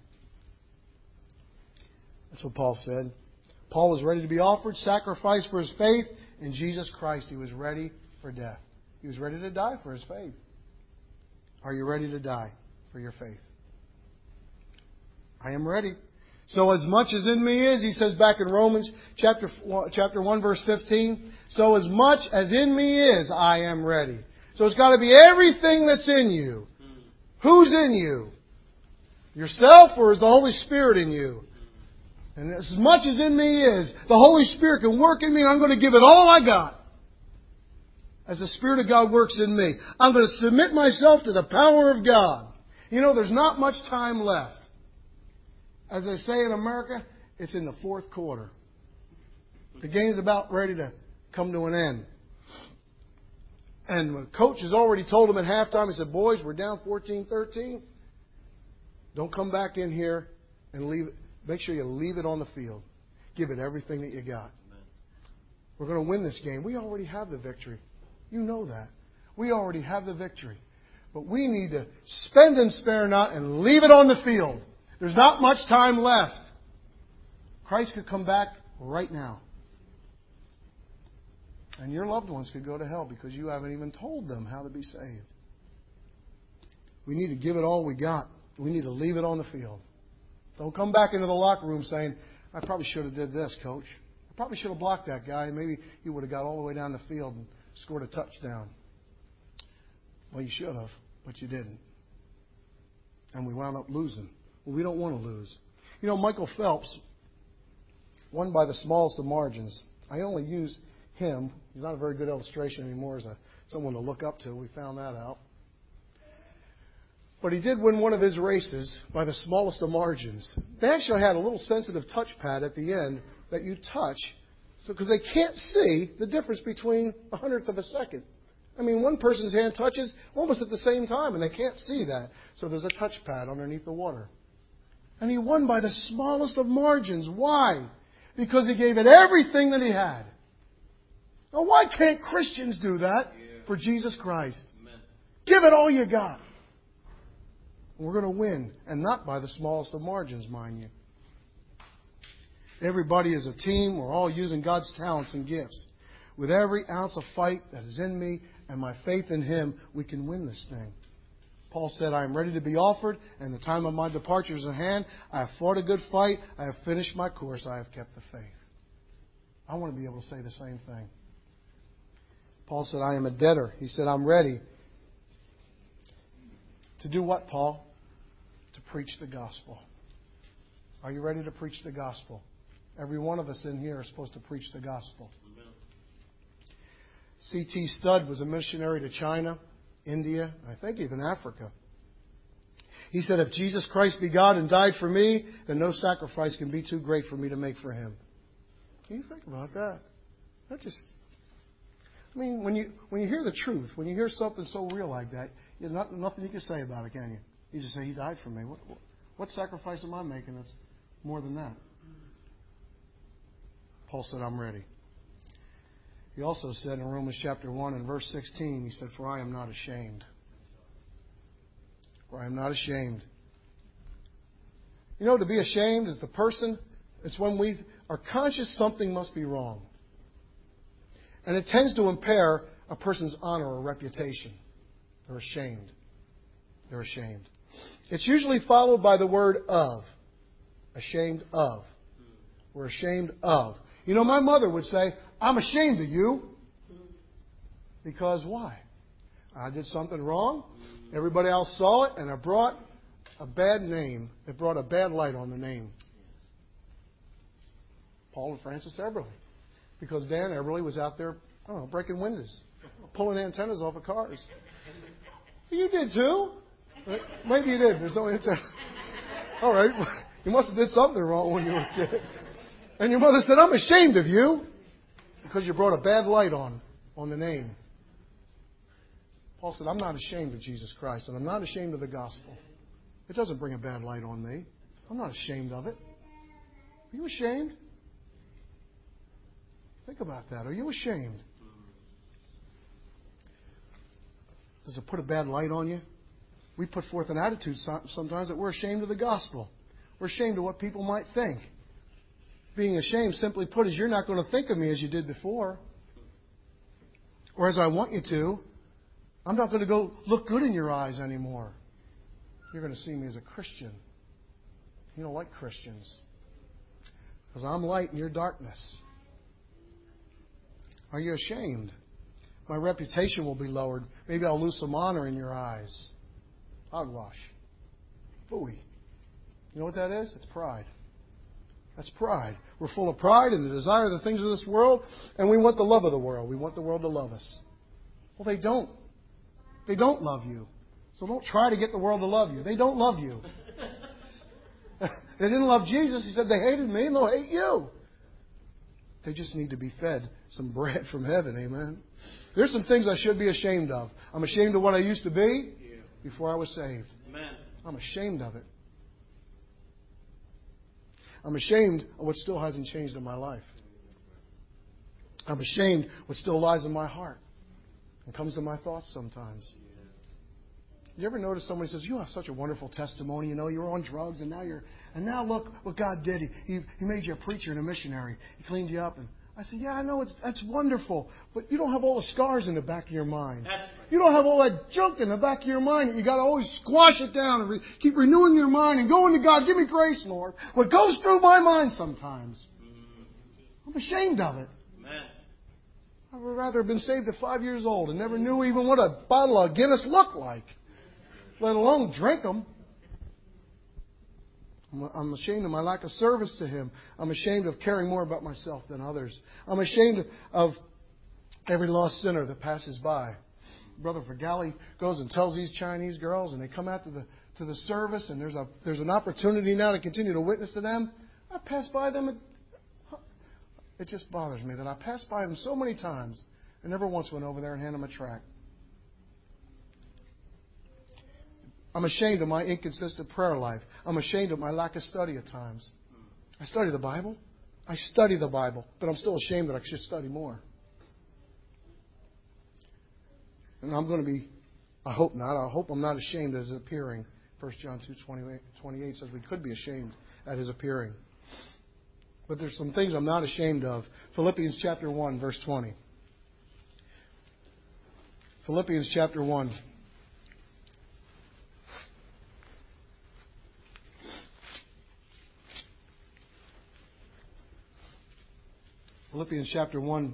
C: That's what Paul said. Paul was ready to be offered, sacrificed for his faith in Jesus Christ. He was ready for death. He was ready to die for his faith. Are you ready to die for your faith? I am ready. So as much as in me is, he says back in Romans chapter 1, verse 15, so as much as in me is, I am ready. So it's got to be everything that's in you. Who's in you? Yourself, or is the Holy Spirit in you? And as much as in me is, the Holy Spirit can work in me, and I'm going to give it all I got. As the Spirit of God works in me, I'm going to submit myself to the power of God. You know, there's not much time left. As they say in America, it's in the fourth quarter. The game's about ready to come to an end. And the coach has already told them at halftime, he said, "Boys, we're down 14-13. Don't come back in here and leave it. Make sure you leave it on the field. Give it everything that you got. We're going to win this game. We already have the victory. You know that. We already have the victory. But we need to spend and spare not and leave it on the field. There's not much time left. Christ could come back right now. And your loved ones could go to hell because you haven't even told them how to be saved. We need to give it all we got. We need to leave it on the field. Don't come back into the locker room saying, "I probably should have did this, Coach. I probably should have blocked that guy. Maybe he would have got all the way down the field and scored a touchdown." Well, you should have, but you didn't. And we wound up losing. Well, we don't want to lose. You know, Michael Phelps won by the smallest of margins. I only use him. He's not a very good illustration anymore as someone to look up to. We found that out. But he did win one of his races by the smallest of margins. They actually had a little sensitive touchpad at the end that you touch, because they can't see the difference between a hundredth of a second. I mean, one person's hand touches almost at the same time, and they can't see that. So there's a touchpad underneath the water. And he won by the smallest of margins. Why? Because he gave it everything that he had. Now, why can't Christians do that for Jesus Christ? Amen. Give it all you got. We're going to win, and not by the smallest of margins, mind you. Everybody is a team. We're all using God's talents and gifts. With every ounce of fight that is in me and my faith in Him, we can win this thing. Paul said, "I am ready to be offered, and the time of my departure is at hand. I have fought a good fight. I have finished my course. I have kept the faith." I want to be able to say the same thing. Paul said, "I am a debtor." He said, "I'm ready." To do what, Paul? To preach the gospel. Are you ready to preach the gospel? Every one of us in here is supposed to preach the gospel. C.T. Studd was a missionary to China, India, I think even Africa. He said, "If Jesus Christ be God and died for me, then no sacrifice can be too great for me to make for Him." Can you think about that? When you hear the truth, when you hear something so real like that, there's nothing you can say about it, can you? You just say, "He died for me. What sacrifice am I making that's more than that?" Paul said, "I'm ready." He also said in Romans chapter 1 and verse 16, he said, "For I am not ashamed." For I am not ashamed. You know, to be ashamed is it's when we are conscious something must be wrong. And it tends to impair a person's honor or reputation. They're ashamed. They're ashamed. It's usually followed by the word "of." Ashamed of. We're ashamed of. You know, my mother would say, "I'm ashamed of you." Because why? I did something wrong. Everybody else saw it, and it brought a bad name. It brought a bad light on the name. Paul and Francis Eberly. Because Dan Eberly was out there, breaking windows, pulling antennas off of cars. You did too. Maybe you did. There's no antenna. All right. You must have did something wrong when you were a kid. And your mother said, "I'm ashamed of you," because you brought a bad light on the name. Paul said, "I'm not ashamed of Jesus Christ, and I'm not ashamed of the gospel. It doesn't bring a bad light on me. I'm not ashamed of it." Are you ashamed? Think about that. Are you ashamed? Does it put a bad light on you? We put forth an attitude sometimes that we're ashamed of the gospel. We're ashamed of what people might think. Being ashamed, simply put, is you're not going to think of me as you did before, or as I want you to. I'm not going to go look good in your eyes anymore. You're going to see me as a Christian. You don't like Christians, because I'm light and you're darkness. Are you ashamed? My reputation will be lowered. Maybe I'll lose some honor in your eyes. Hogwash. Phooey. You know what that is? It's pride. That's pride. We're full of pride and the desire of the things of this world, and we want the love of the world. We want the world to love us. Well, they don't. They don't love you. So don't try to get the world to love you. They don't love you. They didn't love Jesus. He said they hated me and they'll hate you. They just need to be fed some bread from heaven. Amen. There's some things I should be ashamed of. I'm ashamed of what I used to be before I was saved.
A: Amen.
C: I'm ashamed of it. I'm ashamed of what still hasn't changed in my life. I'm ashamed what still lies in my heart and comes to my thoughts sometimes. You ever notice somebody says, "You have such a wonderful testimony. You know, you were on drugs and now look what God did. He made you a preacher and a missionary. He cleaned you up." And I said, "Yeah, I know that's wonderful, but you don't have all the scars in the back of your mind. You don't have all that junk in the back of your mind. You got to always squash it down and keep renewing your mind and going to God. Give me grace, Lord." What goes through my mind sometimes, I'm ashamed of it.
A: Amen.
C: I would rather have been saved at 5 years old and never knew even what a bottle of Guinness looked like, let alone drink them. I'm ashamed of my lack of service to Him. I'm ashamed of caring more about myself than others. I'm ashamed of every lost sinner that passes by. Brother Vergali goes and tells these Chinese girls, and they come out to the service, and there's an opportunity now to continue to witness to them. I pass by them. It just bothers me that I passed by them so many times and never once went over there and handed them a tract. I'm ashamed of my inconsistent prayer life. I'm ashamed of my lack of study at times. I study the Bible. But I'm still ashamed that I should study more. And I'm going to be, I hope not. I hope I'm not ashamed at His appearing. 1 John 2:28 says we could be ashamed at His appearing. But there's some things I'm not ashamed of. Philippians chapter 1, verse 20. Philippians chapter 1. Philippians chapter 1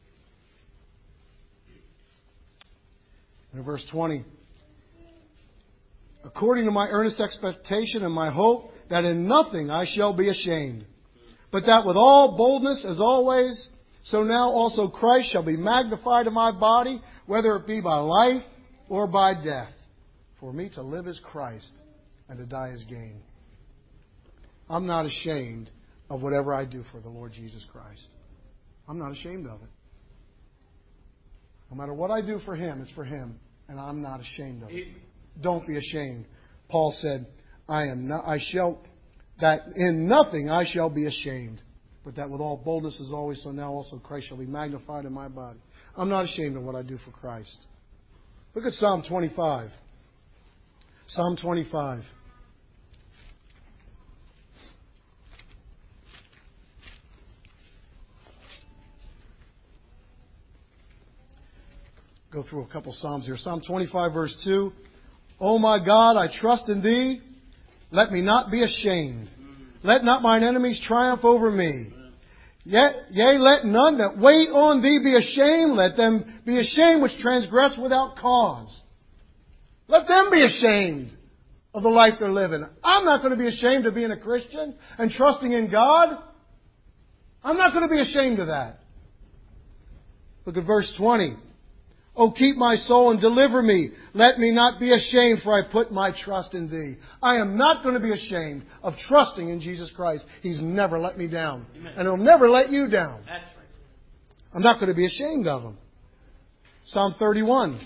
C: and verse 20. According to my earnest expectation and my hope that in nothing I shall be ashamed, but that with all boldness as always, so now also Christ shall be magnified in my body, whether it be by life or by death. For me to live is Christ, and to die is gain. I'm not ashamed of whatever I do for the Lord Jesus Christ. I'm not ashamed of it. No matter what I do for Him, it's for Him, and I'm not ashamed of it. Don't be ashamed. Paul said, that in nothing I shall be ashamed, but that with all boldness as always, so now also Christ shall be magnified in my body. I'm not ashamed of what I do for Christ. Look at Psalm 25. Psalm 25. Go through a couple Psalms here. Psalm 25, verse 2. O my God, I trust in Thee. Let me not be ashamed. Let not mine enemies triumph over me. Yea, let none that wait on Thee be ashamed. Let them be ashamed which transgress without cause. Let them be ashamed of the life they're living. I'm not going to be ashamed of being a Christian and trusting in God. I'm not going to be ashamed of that. Look at verse 20. O keep my soul and deliver me. Let me not be ashamed, for I put my trust in Thee. I am not going to be ashamed of trusting in Jesus Christ. He's never let me down. Amen. And He'll never let you down.
A: That's right.
C: I'm not going to be ashamed of Him. Psalm 31.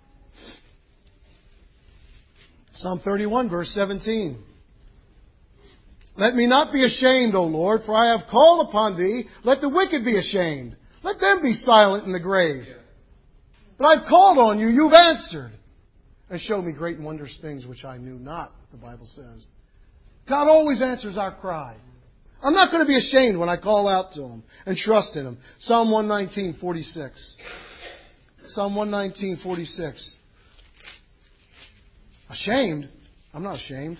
C: Psalm 31, verse 17. Let me not be ashamed, O Lord, for I have called upon Thee. Let the wicked be ashamed. Let them be silent in the grave. But I've called on You. You've answered. and show me great and wondrous things which I knew not, the Bible says. God always answers our cry. I'm not going to be ashamed when I call out to Him and trust in Him. Psalm 119:46. Psalm 119:46. Ashamed? I'm not ashamed.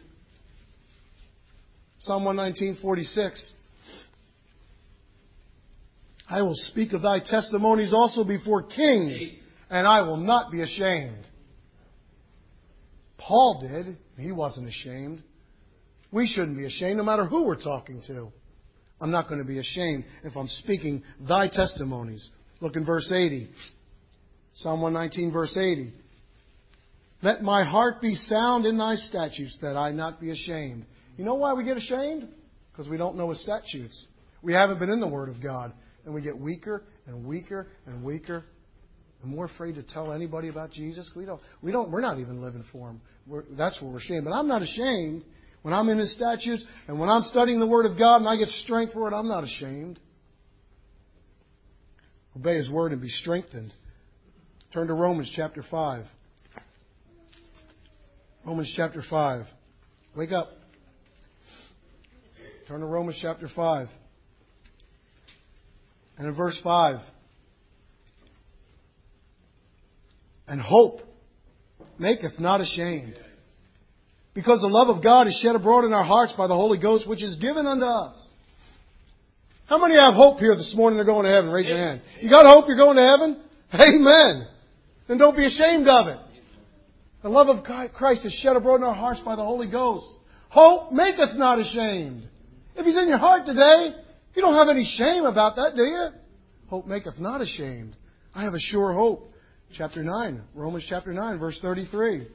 C: Psalm 119:46. I will speak of Thy testimonies also before kings, and I will not be ashamed. Paul did. He wasn't ashamed. We shouldn't be ashamed no matter who we're talking to. I'm not going to be ashamed if I'm speaking Thy testimonies. Look in verse 80. Psalm 119, verse 80. Let my heart be sound in Thy statutes, that I not be ashamed. You know why we get ashamed? Because we don't know His statutes. We haven't been in the Word of God. And we get weaker and weaker and weaker. And more afraid to tell anybody about Jesus. We're not even living for Him. That's where we're ashamed. But I'm not ashamed when I'm in His statutes and when I'm studying the Word of God and I get strength for it. I'm not ashamed. Obey His Word and be strengthened. Turn to Romans chapter 5. Romans chapter 5. Wake up. Turn to Romans chapter 5. And in verse 5. And hope maketh not ashamed, because the love of God is shed abroad in our hearts by the Holy Ghost, which is given unto us. How many have hope here this morning they're going to heaven? Raise your hand. You got hope you're going to heaven? Amen. Then don't be ashamed of it. The love of Christ is shed abroad in our hearts by the Holy Ghost. Hope maketh not ashamed. If He's in your heart today, you don't have any shame about that, do you? Hope maketh not ashamed. I have a sure hope. Chapter 9, Romans chapter 9, verse 33.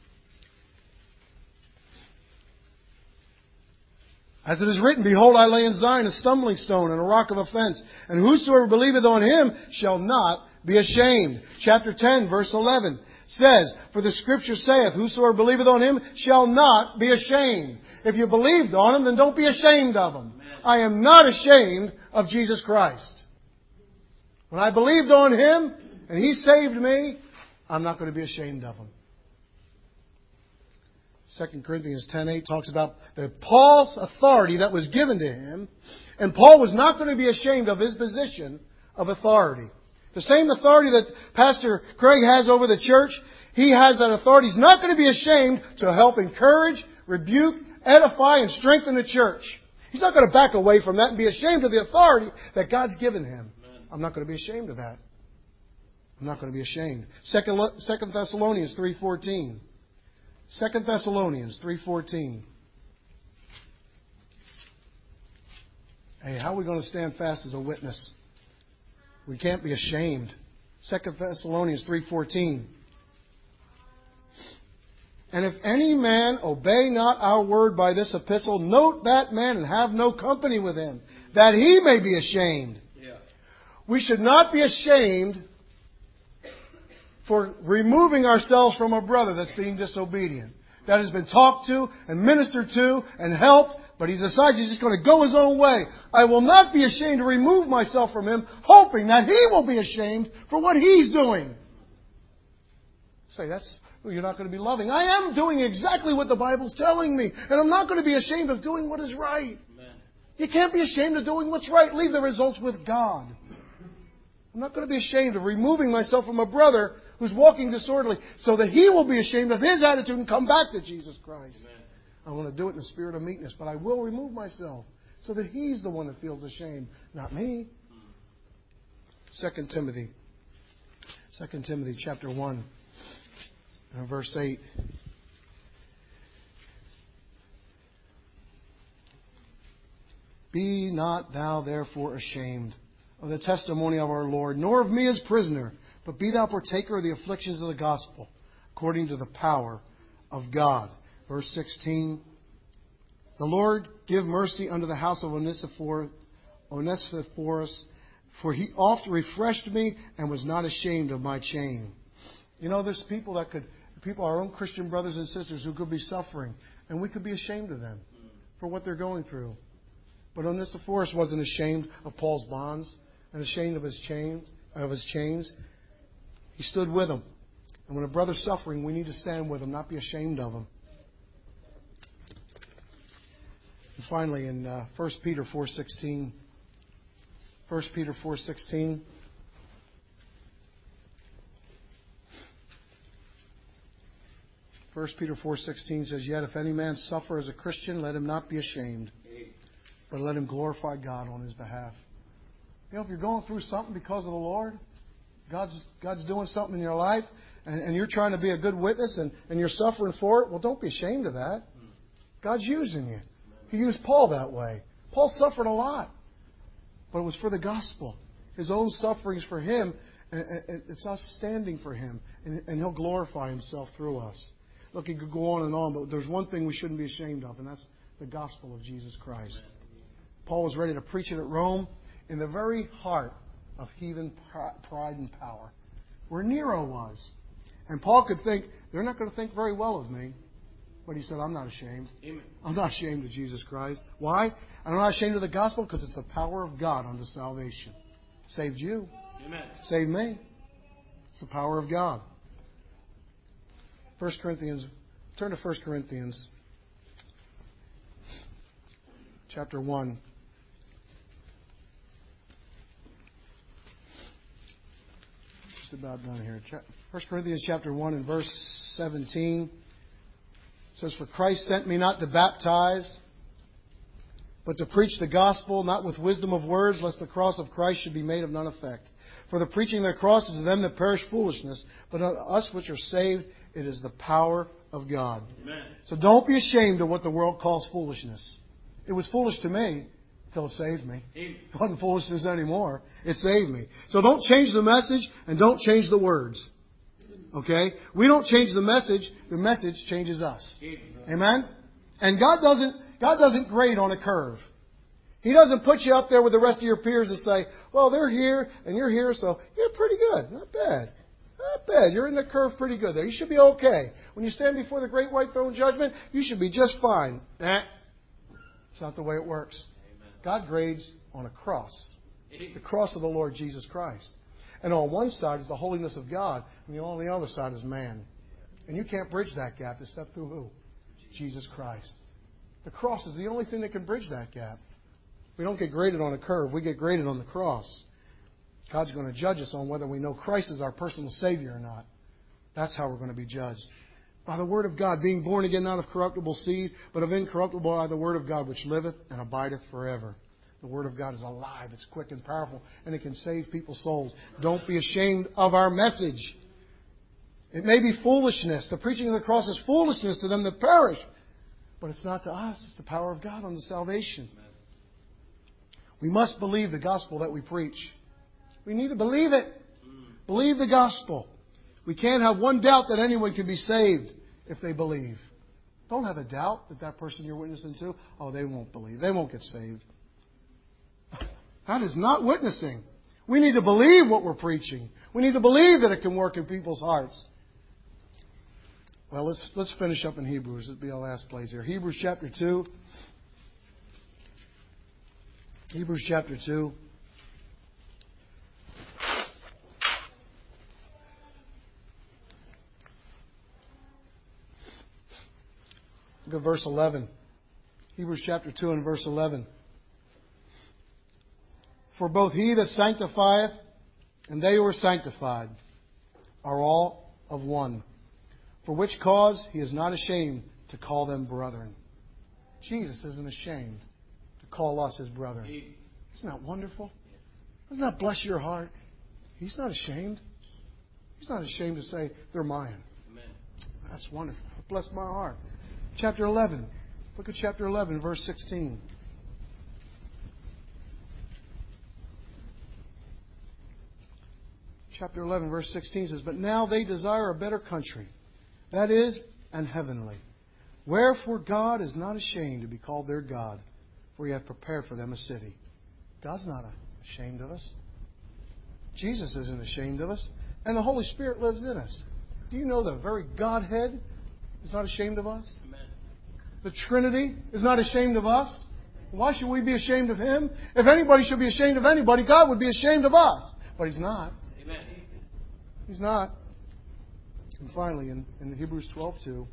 C: As it is written, Behold, I lay in Zion a stumbling stone and a rock of offense, and whosoever believeth on Him shall not be ashamed. Chapter 10, verse 11 says, For the Scripture saith, Whosoever believeth on Him shall not be ashamed. If you believed on Him, then don't be ashamed of Him. I am not ashamed of Jesus Christ. When I believed on Him and He saved me, I'm not going to be ashamed of Him. 2 Corinthians 10:8 talks about Paul's authority that was given to him, and Paul was not going to be ashamed of his position of authority. The same authority that Pastor Craig has over the church, he has that authority. He's not going to be ashamed to help encourage, rebuke, edify, and strengthen the church. He's not going to back away from that and be ashamed of the authority that God's given him. I'm not going to be ashamed of that. I'm not going to be ashamed. 2 Thessalonians 3:14. 2 Thessalonians 3:14. Hey, how are we going to stand fast as a witness? We can't be ashamed. 2 Thessalonians 3:14. And if any man obey not our word by this epistle, note that man and have no company with him, that he may be ashamed. Yeah. We should not be ashamed for removing ourselves from a brother that's being disobedient, that has been talked to and ministered to and helped, but he decides he's just going to go his own way. I will not be ashamed to remove myself from him, hoping that he will be ashamed for what he's doing. Say, you're not going to be loving. I am doing exactly what the Bible's telling me, and I'm not going to be ashamed of doing what is right. Amen. You can't be ashamed of doing what's right. Leave the results with God. I'm not going to be ashamed of removing myself from a brother who's walking disorderly so that he will be ashamed of his attitude and come back to Jesus Christ. Amen. I want to do it in the spirit of meekness, but I will remove myself so that he's the one that feels ashamed, not me. 2 Timothy chapter 1 and verse 8. Be not thou therefore ashamed of the testimony of our Lord, nor of me as prisoner, but be thou partaker of the afflictions of the gospel, according to the power of God. Verse 16. The Lord give mercy unto the house of Onesiphorus, for he oft refreshed me and was not ashamed of my chain. You know, there's people our own Christian brothers and sisters who could be suffering, and we could be ashamed of them for what they're going through. But Onesiphorus wasn't ashamed of Paul's bonds and ashamed of his chains. He stood with him. And when a brother's suffering, we need to stand with him, not be ashamed of him. And finally, in 1 Peter 4:16, 1 Peter 4:16, First Peter 4:16 says, "Yet if any man suffer as a Christian, let him not be ashamed, but let him glorify God on his behalf." You know, if you're going through something because of the Lord, God's doing something in your life, and you're trying to be a good witness, and you're suffering for it, well, don't be ashamed of that. God's using you. He used Paul that way. Paul suffered a lot, but it was for the gospel. His own sufferings for him, it's us standing for Him, and He'll glorify Himself through us. Look, he could go on, but there's one thing we shouldn't be ashamed of, and that's the gospel of Jesus Christ. Paul was ready to preach it at Rome in the very heart of heathen pride and power, where Nero was. And Paul could think, they're not going to think very well of me. But he said, I'm not ashamed.
A: Amen.
C: I'm not ashamed of Jesus Christ. Why? I'm not ashamed of the gospel because it's the power of God unto salvation. Saved you.
A: Amen.
C: Saved me. It's the power of God. 1 Corinthians, turn to 1 Corinthians chapter 1. Just about done here. 1 Corinthians chapter 1 and verse 17 says, "For Christ sent me not to baptize, but to preach the gospel, not with wisdom of words, lest the cross of Christ should be made of none effect. For the preaching of the cross is to them that perish foolishness, but unto us which are saved, it is the power of God."
A: Amen.
C: So don't be ashamed of what the world calls foolishness. It was foolish to me until it saved me.
A: Amen.
C: It wasn't foolishness anymore. It saved me. So don't change the message and don't change the words. Okay? We don't change the message changes us. Amen? And God doesn't grade on a curve. He doesn't put you up there with the rest of your peers and say, well, they're here and you're here, so you're pretty good. Not bad. Not bad. You're in the curve pretty good there. You should be okay. When you stand before the great white throne judgment, you should be just fine. It's not the way it works. God grades on a cross. The cross of the Lord Jesus Christ. And on one side is the holiness of God, and on the other side is man. And you can't bridge that gap except through who? Jesus Christ. The cross is the only thing that can bridge that gap. We don't get graded on a curve. We get graded on the cross. God's going to judge us on whether we know Christ is our personal Savior or not. That's how we're going to be judged. By the Word of God, being born again not of corruptible seed, but of incorruptible by the Word of God, which liveth and abideth forever. The Word of God is alive, it's quick and powerful, and it can save people's souls. Don't be ashamed of our message. It may be foolishness. The preaching of the cross is foolishness to them that perish. But it's not to us. It's the power of God unto salvation. We must believe the gospel that we preach. We need to believe it. Believe the gospel. We can't have one doubt that anyone can be saved if they believe. Don't have a doubt that that person you're witnessing to, they won't believe. They won't get saved. That is not witnessing. We need to believe what we're preaching. We need to believe that it can work in people's hearts. Well, let's finish up in Hebrews. It'll be our last place here. Hebrews chapter 2. Hebrews chapter 2. Look at verse 11. Hebrews chapter 2 and verse 11. "For both he that sanctifieth and they who are sanctified are all of one. For which cause he is not ashamed to call them brethren." Jesus isn't ashamed to call us His brethren. Isn't that wonderful? Doesn't that bless your heart? He's not ashamed. He's not ashamed to say, they're mine.
A: Amen.
C: That's wonderful. It blessed my heart. Chapter 11. Look at chapter 11, verse 16. Chapter 11, verse 16 says, "But now they desire a better country, that is, an heavenly. Wherefore God is not ashamed to be called their God, for He hath prepared for them a city." God's not ashamed of us. Jesus isn't ashamed of us. And the Holy Spirit lives in us. Do you know the very Godhead is not ashamed of us?
A: Amen.
C: The Trinity is not ashamed of us. Why should we be ashamed of Him? If anybody should be ashamed of anybody, God would be ashamed of us. But He's not.
A: Amen.
C: He's not. And finally, in Hebrews 12:2,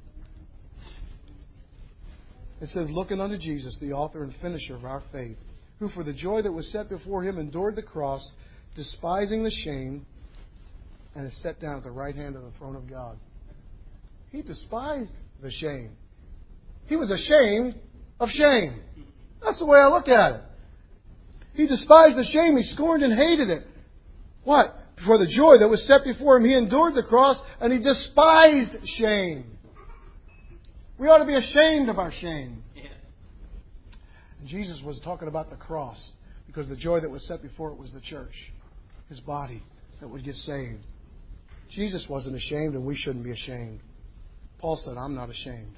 C: it says, looking unto Jesus, the author and finisher of our faith, who for the joy that was set before him endured the cross, despising the shame, and is set down at the right hand of the throne of God. He despised the shame. He was ashamed of shame. That's the way I look at it. He despised the shame. He scorned and hated it. What? For the joy that was set before him, he endured the cross, and he despised shame. We ought to be ashamed of our shame. Yeah. And Jesus was talking about the cross because the joy that was set before it was the church, His body that would get saved. Jesus wasn't ashamed, and we shouldn't be ashamed. Paul said, I'm not ashamed.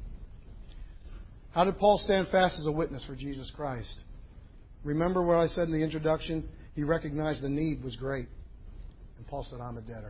C: How did Paul stand fast as a witness for Jesus Christ? Remember what I said in the introduction? He recognized the need was great. And Paul said, I'm a debtor.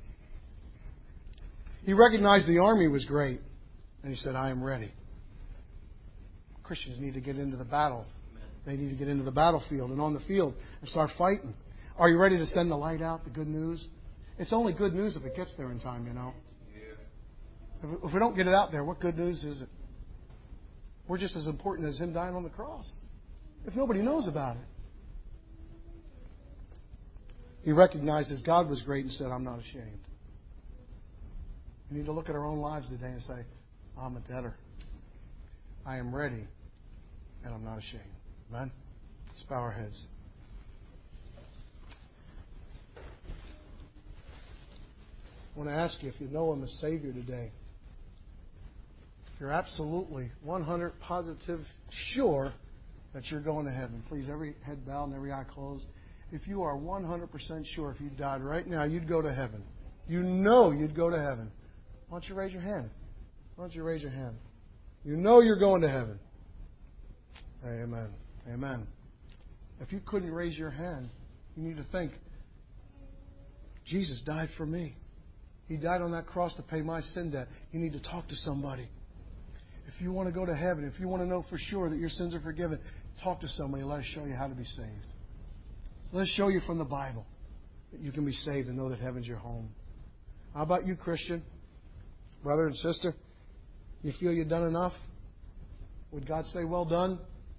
C: He recognized the army was great. And he said, I am ready. Christians need to get into the battle. They need to get into the battlefield and on the field and start fighting. Are you ready to send the light out, the good news? It's only good news if it gets there in time, you know. If we don't get it out there, what good news is it? We're just as important as Him dying on the cross. If nobody knows about it. He recognizes God was great and said, I'm not ashamed. We need to look at our own lives today and say, I'm a debtor. I am ready, and I'm not ashamed. Amen? Let's bow our heads. I want to ask you if you know Him as Savior today. If you're absolutely 100% positive sure that you're going to heaven, please, every head bowed and every eye closed. If you are 100% sure if you died right now, you'd go to heaven. You know you'd go to heaven. Why don't you raise your hand? Why don't you raise your hand? You know you're going to heaven. Amen. Amen. If you couldn't raise your hand, you need to think, Jesus died for me. He died on that cross to pay my sin debt. You need to talk to somebody. If you want to go to heaven, if you want to know for sure that your sins are forgiven, talk to somebody and let us show you how to be saved. Let us show you from the Bible that you can be saved and know that heaven's your home. How about you, Christian? Brother and sister? You feel you've done enough? Would God say, well done?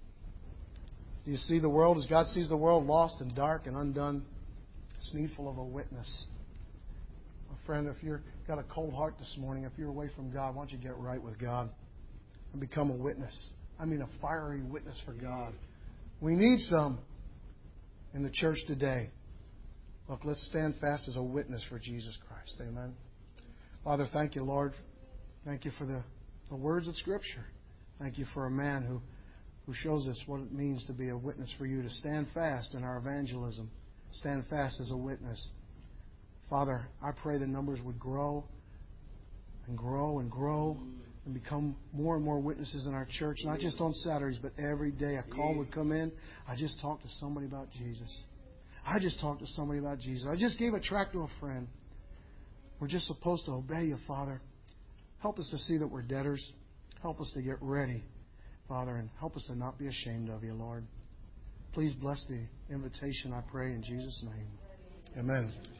C: Do you see the world as God sees the world, lost and dark and undone? It's needful of a witness. My friend, if you've got a cold heart this morning, if you're away from God, why don't you get right with God and become a witness? I mean a fiery witness for God. We need some in the church today. Look, let's stand fast as a witness for Jesus Christ. Amen. Father, thank you, Lord. Thank you for the words of Scripture. Thank you for a man who shows us what it means to be a witness for you, to stand fast in our evangelism, stand fast as a witness. Father, I pray the numbers would grow and grow and grow and become more and more witnesses in our church, not just on Saturdays, but every day. A call would come in. I just talked to somebody about Jesus. I just talked to somebody about Jesus. I just gave a tract to a friend. We're just supposed to obey you, Father. Help us to see that we're debtors. Help us to get ready, Father, and help us to not be ashamed of you, Lord. Please bless the invitation, I pray, in Jesus' name. Amen.